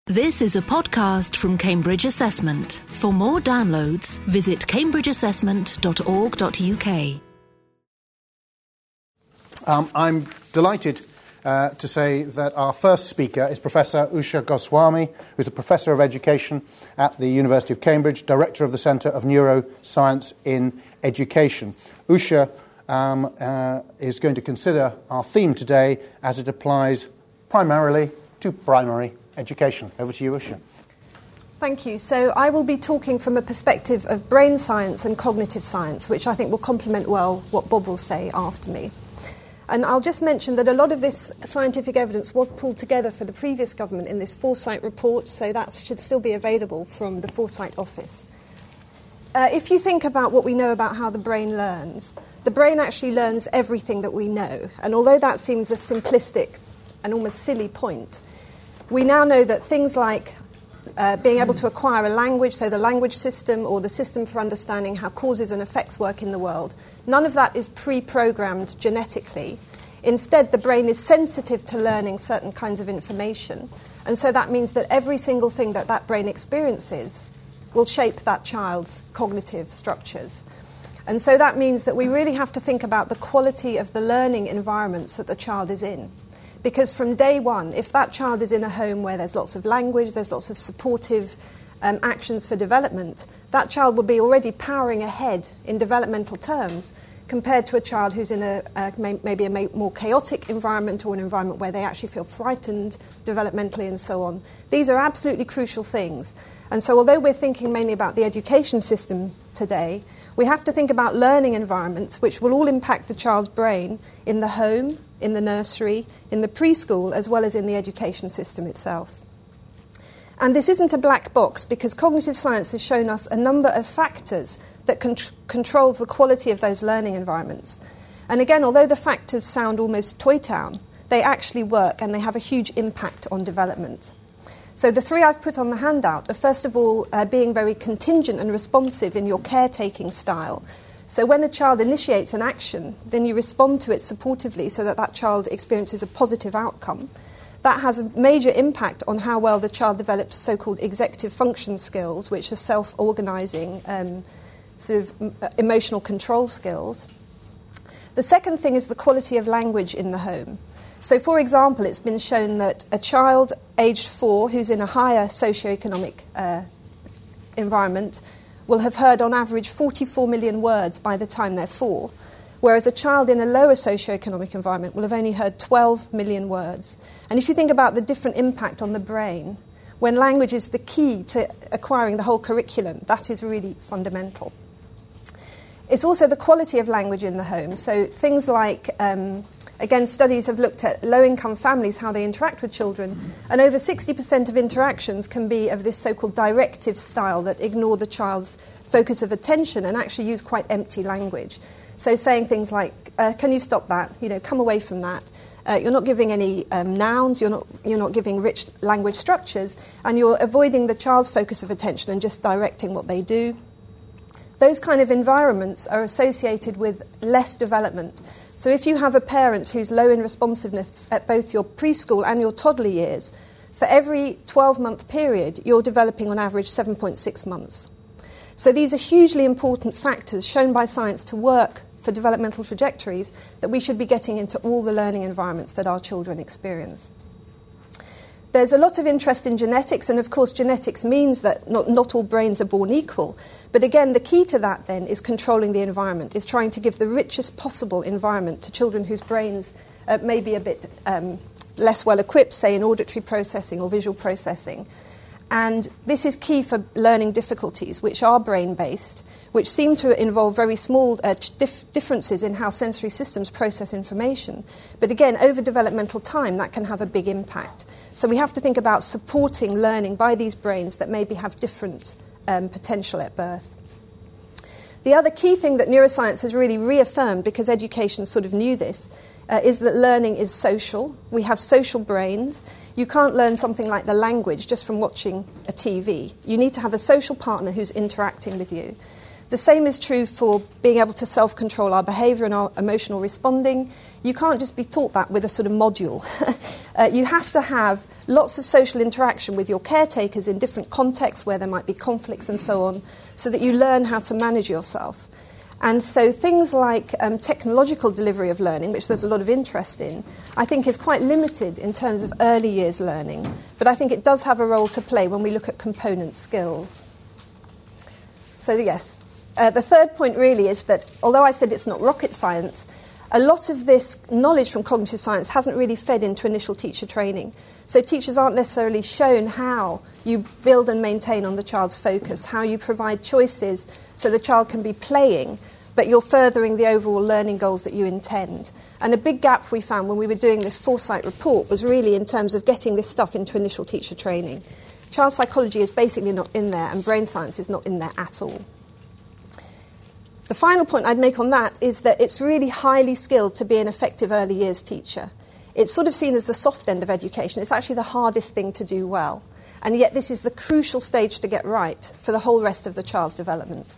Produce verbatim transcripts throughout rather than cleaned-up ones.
This is a podcast from Cambridge Assessment. For more downloads, visit cambridge assessment dot org dot U K. Um, I'm delighted uh, to say that our first speaker is Professor Usha Goswami, who's a Professor of Education at the University of Cambridge, Director of the Centre of Neuroscience in Education. Usha um, uh, is going to consider our theme today as it applies primarily to primary education. Over to you, Usha. Thank you. So I will be talking from a perspective of brain science and cognitive science, which I think will complement well what Bob will say after me. And I'll just mention that a lot of this scientific evidence was pulled together for the previous government in this Foresight report, so that should still be available from the Foresight office. Uh, if you think about what we know about how the brain learns, the brain actually learns everything that we know. And although that seems a simplistic and almost silly point, we now know that things like uh, being able to acquire a language, so the language system or the system for understanding how causes and effects work in the world, none of that is pre-programmed genetically. Instead, the brain is sensitive to learning certain kinds of information. And so that means that every single thing that that brain experiences will shape that child's cognitive structures. And so that means that we really have to think about the quality of the learning environments that the child is in. Because from day one, if that child is in a home where there's lots of language, there's lots of supportive um, actions for development, that child will be already powering ahead in developmental terms compared to a child who's in a uh, may, maybe a may, more chaotic environment or an environment where they actually feel frightened developmentally and so on. These are absolutely crucial things. And so although we're thinking mainly about the education system today, we have to think about learning environments which will all impact the child's brain in the home, in the nursery, in the preschool, as well as in the education system itself. And this isn't a black box because cognitive science has shown us a number of factors that con- controls the quality of those learning environments. And again, although the factors sound almost toy town, they actually work and they have a huge impact on development. So the three I've put on the handout are, first of all, uh, being very contingent and responsive in your caretaking style. So when a child initiates an action, then you respond to it supportively so that that child experiences a positive outcome. That has a major impact on how well the child develops so-called executive function skills, which are self-organising, um, sort of emotional control skills. The second thing is the quality of language in the home. So, for example, it's been shown that a child aged four who's in a higher socioeconomic uh, environment will have heard on average forty-four million words by the time they're four, whereas a child in a lower socioeconomic environment will have only heard twelve million words. And if you think about the different impact on the brain, when language is the key to acquiring the whole curriculum, that is really fundamental. It's also the quality of language in the home. So things like, um, again, studies have looked at low-income families, how they interact with children, and over sixty percent of interactions can be of this so-called directive style that ignore the child's focus of attention and actually use quite empty language. So saying things like, uh, can you stop that? You know, come away from that. Uh, you're not giving any um, nouns, you're not, you're not giving rich language structures, and you're avoiding the child's focus of attention and just directing what they do. Those kind of environments are associated with less development. So if you have a parent who's low in responsiveness at both your preschool and your toddler years, for every twelve-month period, you're developing on average seven point six months. So these are hugely important factors shown by science to work for developmental trajectories that we should be getting into all the learning environments that our children experience. There's a lot of interest in genetics, and of course genetics means that not, not all brains are born equal. But again, the key to that then is controlling the environment, is trying to give the richest possible environment to children whose brains uh, may be a bit um, less well equipped, say in auditory processing or visual processing. And this is key for learning difficulties, which are brain-based, which seem to involve very small uh, dif- differences in how sensory systems process information. But again, over developmental time, that can have a big impact. So we have to think about supporting learning by these brains that maybe have different um, potential at birth. The other key thing that neuroscience has really reaffirmed, because education sort of knew this, uh, is that learning is social. We have social brains. You can't learn something like the language just from watching a T V. You need to have a social partner who's interacting with you. The same is true for being able to self-control our behaviour and our emotional responding. You can't just be taught that with a sort of module. uh, you have to have lots of social interaction with your caretakers in different contexts where there might be conflicts and so on, so that you learn how to manage yourself. And so things like um, technological delivery of learning, which there's a lot of interest in, I think is quite limited in terms of early years learning. But I think it does have a role to play when we look at component skills. So yes, uh, the third point really is that although I said it's not rocket science, a lot of this knowledge from cognitive science hasn't really fed into initial teacher training. So teachers aren't necessarily shown how you build and maintain on the child's focus, how you provide choices so the child can be playing, but you're furthering the overall learning goals that you intend. And a big gap we found when we were doing this foresight report was really in terms of getting this stuff into initial teacher training. Child psychology is basically not in there, and brain science is not in there at all. The final point I'd make on that is that it's really highly skilled to be an effective early years teacher. It's sort of seen as the soft end of education. It's actually the hardest thing to do well. And yet this is the crucial stage to get right for the whole rest of the child's development.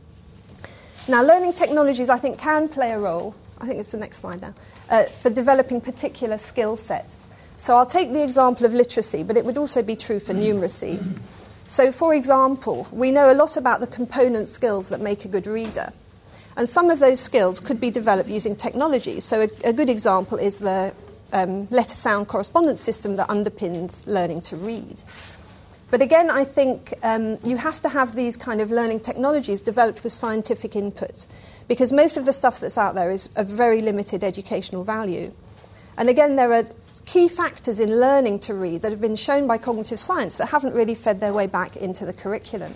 Now, learning technologies, I think, can play a role, I think it's the next slide now, uh, for developing particular skill sets. So I'll take the example of literacy, but it would also be true for numeracy. So, for example, we know a lot about the component skills that make a good reader. And some of those skills could be developed using technology. So a, a good example is the um, letter-sound correspondence system that underpins learning to read. But again, I think um, you have to have these kind of learning technologies developed with scientific input, because most of the stuff that's out there is of very limited educational value. And again, there are key factors in learning to read that have been shown by cognitive science that haven't really fed their way back into the curriculum.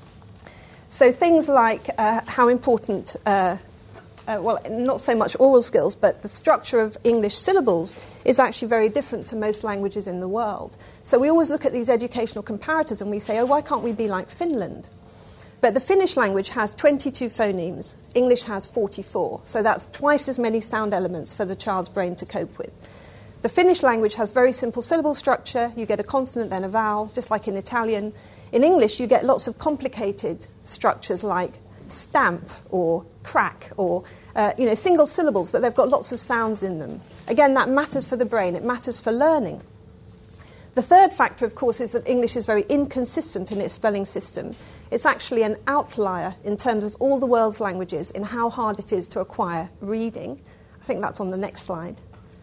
So things like uh, how important, uh, uh, well, not so much oral skills, but the structure of English syllables is actually very different to most languages in the world. So we always look at these educational comparators and we say, oh, why can't we be like Finland? But the Finnish language has twenty-two phonemes. English has forty-four. So that's twice as many sound elements for the child's brain to cope with. The Finnish language has very simple syllable structure. You get a consonant, then a vowel, just like in Italian. In English, you get lots of complicated structures like stamp or crack or uh, you know, single syllables, but they've got lots of sounds in them. Again, that matters for the brain. It matters for learning. The third factor, of course, is that English is very inconsistent in its spelling system. It's actually an outlier in terms of all the world's languages in how hard it is to acquire reading. I think that's on the next slide.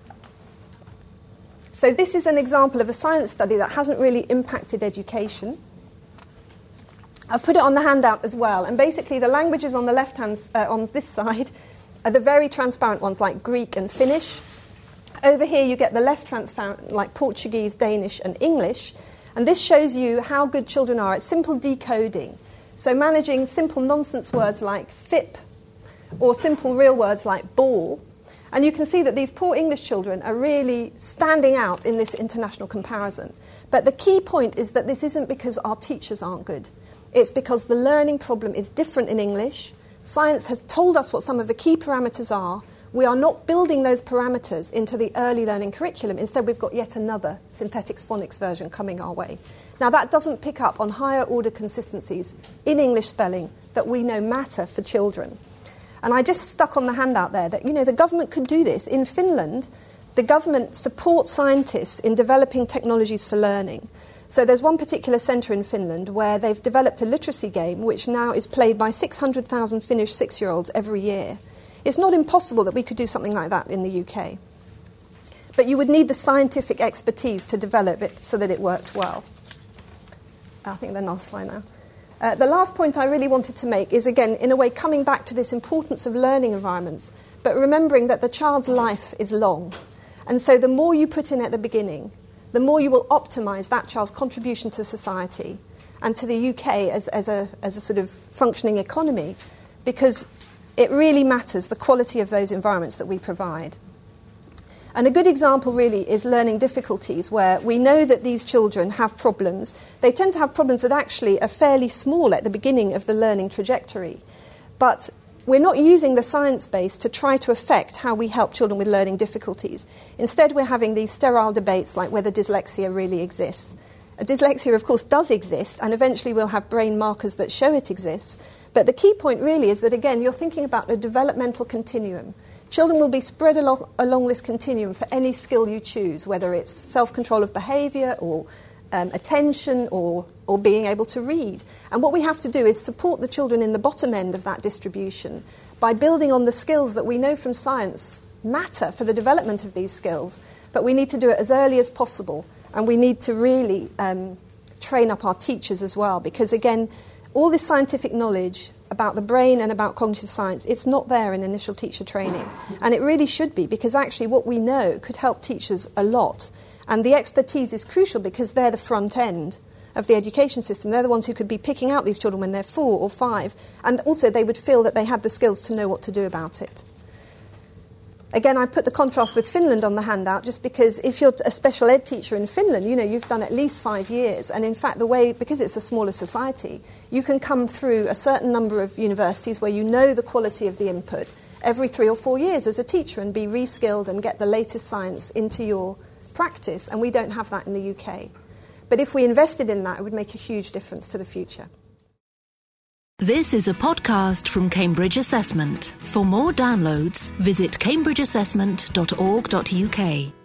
So this is an example of a science study that hasn't really impacted education. I've put it on the handout as well, and basically the languages on the left-hand, uh, on this side, are the very transparent ones like Greek and Finnish. Over here you get the less transparent, like Portuguese, Danish and English, and this shows you how good children are at simple decoding. So managing simple nonsense words like fip, or simple real words like ball. And you can see that these poor English children are really standing out in this international comparison. But the key point is that this isn't because our teachers aren't good. It's because the learning problem is different in English. Science has told us what some of the key parameters are. We are not building those parameters into the early learning curriculum. Instead, we've got yet another synthetics phonics version coming our way. Now, that doesn't pick up on higher order consistencies in English spelling that we know matter for children. And I just stuck on the handout there that, you know, the government could do this. In Finland, the government supports scientists in developing technologies for learning. So there's one particular centre in Finland where they've developed a literacy game which now is played by six hundred thousand Finnish six-year-olds every year. It's not impossible that we could do something like that in the U K. But you would need the scientific expertise to develop it so that it worked well. I think the last slide now. Uh, the last point I really wanted to make is, again, in a way, coming back to this importance of learning environments, but remembering that the child's life is long. And so the more you put in at the beginning, the more you will optimise that child's contribution to society and to the U K as, as, a, as a sort of functioning economy, because it really matters the quality of those environments that we provide. And a good example really is learning difficulties, where we know that these children have problems. They tend to have problems that actually are fairly small at the beginning of the learning trajectory. But we're not using the science base to try to affect how we help children with learning difficulties. Instead, we're having these sterile debates like whether dyslexia really exists. Dyslexia, of course, does exist, and eventually we'll have brain markers that show it exists. But the key point really is that, again, you're thinking about a developmental continuum. Children will be spread along, along this continuum for any skill you choose, whether it's self-control of behaviour or um, attention or, or being able to read. And what we have to do is support the children in the bottom end of that distribution by building on the skills that we know from science matter for the development of these skills, but we need to do it as early as possible, and we need to really um, train up our teachers as well, because, again, all this scientific knowledge about the brain and about cognitive science, it's not there in initial teacher training. And it really should be, because actually what we know could help teachers a lot. And the expertise is crucial because they're the front end of the education system. They're the ones who could be picking out these children when they're four or five. And also they would feel that they had the skills to know what to do about it. Again, I put the contrast with Finland on the handout just because if you're a special ed teacher in Finland, you know, you've done at least five years. And in fact, the way, because it's a smaller society, you can come through a certain number of universities where you know the quality of the input every three or four years as a teacher and be reskilled and get the latest science into your practice. And we don't have that in the U K. But if we invested in that, it would make a huge difference to the future. This is a podcast from Cambridge Assessment. For more downloads, visit cambridge assessment dot org dot U K.